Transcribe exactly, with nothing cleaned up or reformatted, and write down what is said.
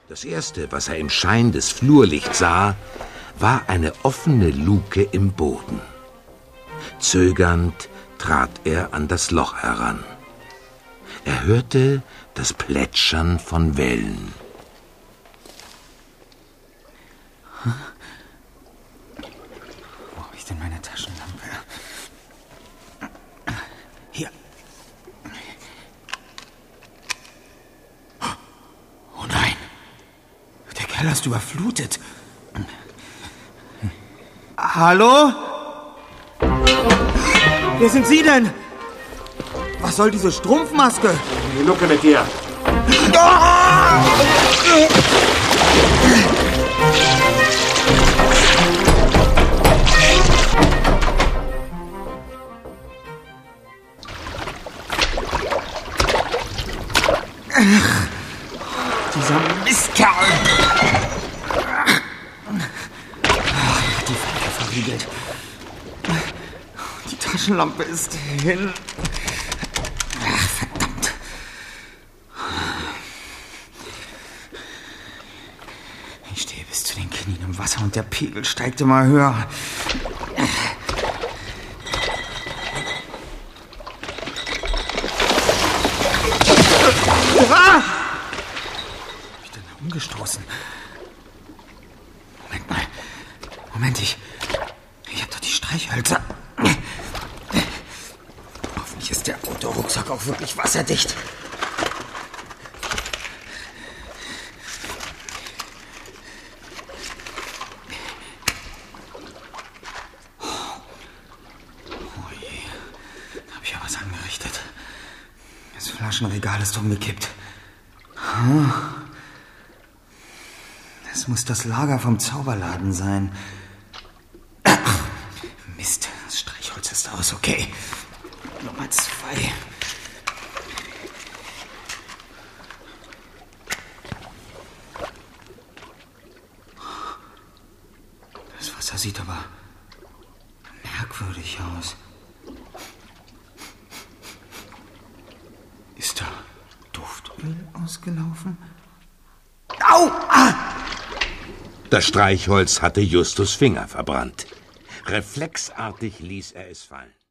Das Erste, was er im Schein des Flurlichts sah, war eine offene Luke im Boden. Zögernd trat er an das Loch heran. Er hörte das Plätschern von Wellen. Hm? Wo habe ich denn meine Taschenlampe? Hier. Oh nein. Der Keller ist überflutet. Hallo? Wer sind Sie denn? Was soll diese Strumpfmaske? Die Luke mit dir. Dieser Mistkerl. Die Fenster verriegelt. Die Taschenlampe ist hin. Ach, verdammt. Ich stehe bis zu den Knien im Wasser und der Pegel steigt immer höher. Ah! Hab ich denn da umgestoßen? Moment mal. Moment, ich... Ich hab doch die Streichhölzer. Hoffentlich ist der Autorucksack auch wirklich wasserdicht. Oh je. Da hab ich ja was angerichtet. Das Flaschenregal ist umgekippt. Das muss das Lager vom Zauberladen sein. Mist, das Streichholz ist aus, okay. Nummer zwei. Das Wasser sieht aber merkwürdig aus. Ist da Duftöl ausgelaufen? Au! Ah! Das Streichholz hatte Justus Finger verbrannt. Reflexartig ließ er es fallen.